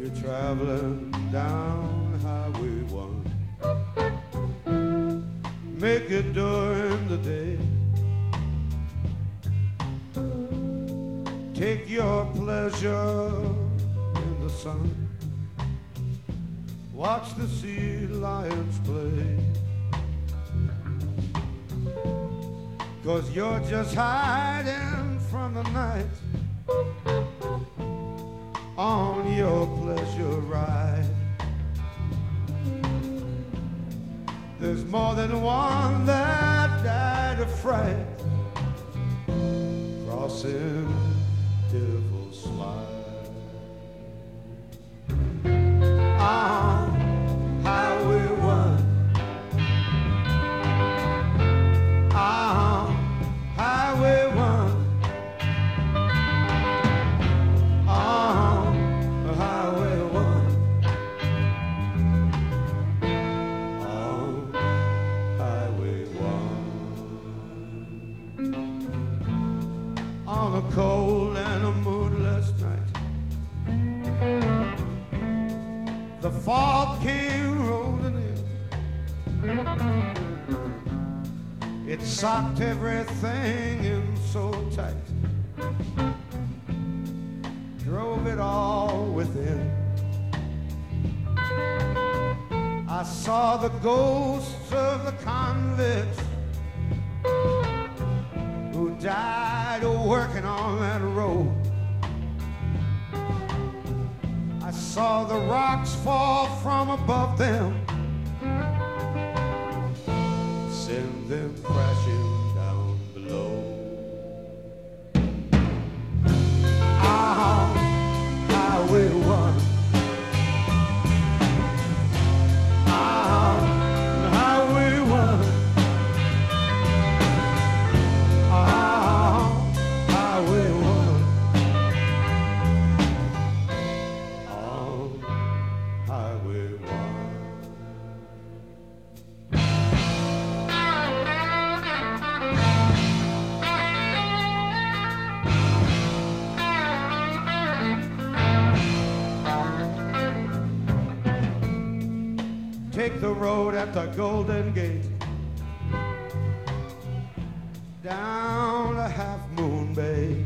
You're traveling down Highway 1. Make it during the day. Take your pleasure in the sun. Watch the sea lions play. 'Cause you're just hiding from the night on your pleasure ride. There's more than one that died of fright crossing Devil's Slide. On Highway 1, on Highway 1, on Highway 1, on Highway 1. On a cold and a moonless night, the fog came rolling in. It socked everything in so tight, drove it all within. I saw the ghosts of the convicts who died working on that road. I saw the rocks fall from above them, send them crashing down below. On Highway 1, on Highway 1, on Highway 1, on Highway 1. Take the road at the Golden Gate, down to Half Moon Bay.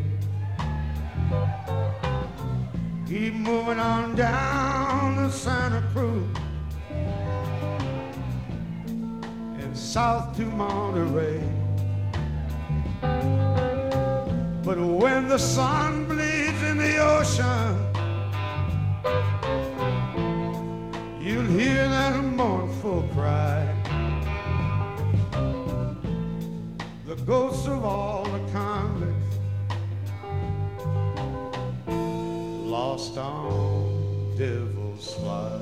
Keep moving on down to Santa Cruz and south to Monterey. But when the sun bleeds in the ocean, you'll hear that mournful cry. The ghosts of all the convicts lost on Devil's Slide.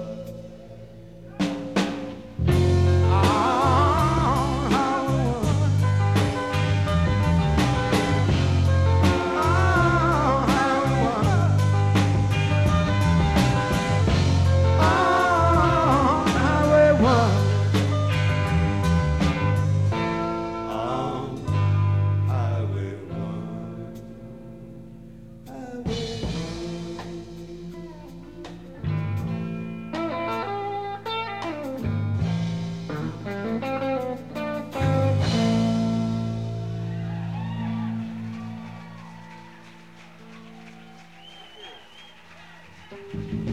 Thank you.